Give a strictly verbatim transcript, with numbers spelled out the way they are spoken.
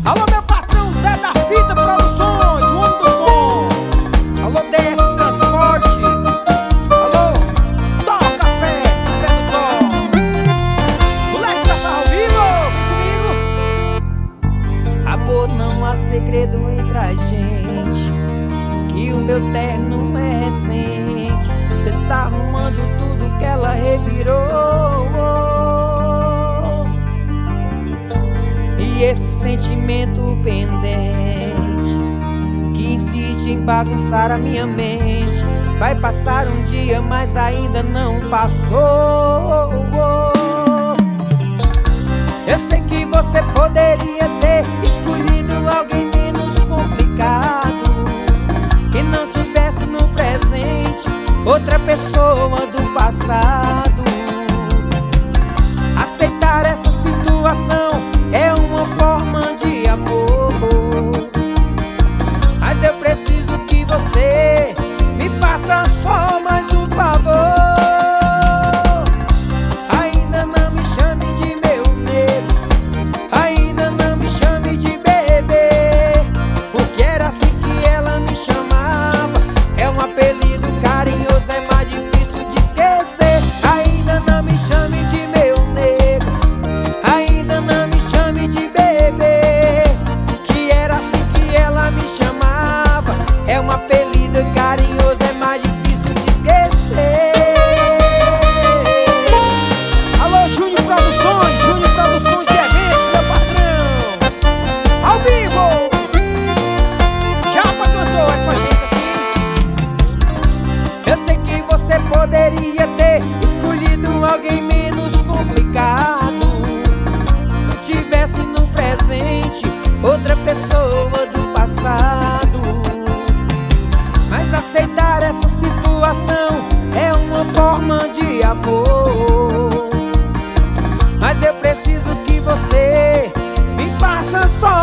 Alô, meu patrão Zé da Fita Produções, o homem do som. Alô, D S Transportes. Alô, Tó Café, Café do Tó. Moleque tá ao vivo, vem comigo. Amor, não há segredo entre a gente, que o meu terno é recente. Cê tá arrumando tudo que ela revirou. E esse sentimento pendente que insiste em bagunçar a minha mente, vai passar um dia, mas ainda não passou. Eu sei que você poderia ter escolhido alguém menos complicado, que não tivesse no presente outra pessoa do passado. Aceitar essa situação é uma forma de amor, mas eu preciso que você me faça só mais um favor. Ainda não me chame de meu nego, ainda não me chame de bebê, porque era assim que ela me chamava. É um apelido carinhoso, é mais difícil de esquecer. Ainda não me chame de meu nego, ainda não me chame de bebê, que era assim que ela me chamava. É um apelido carinhoso, é mais difícil de esquecer. Alô, Júnior Produções, Júnior Produções e Eventos, meu patrão. Ao vivo. Japa cantou, é com a gente assim. Eu sei que você poderia ter escolhido alguém menos complicado, não tivesse no presente outra pessoa do passado. Mas aceitar essa situação é uma forma de amor, mas eu preciso que você me faça só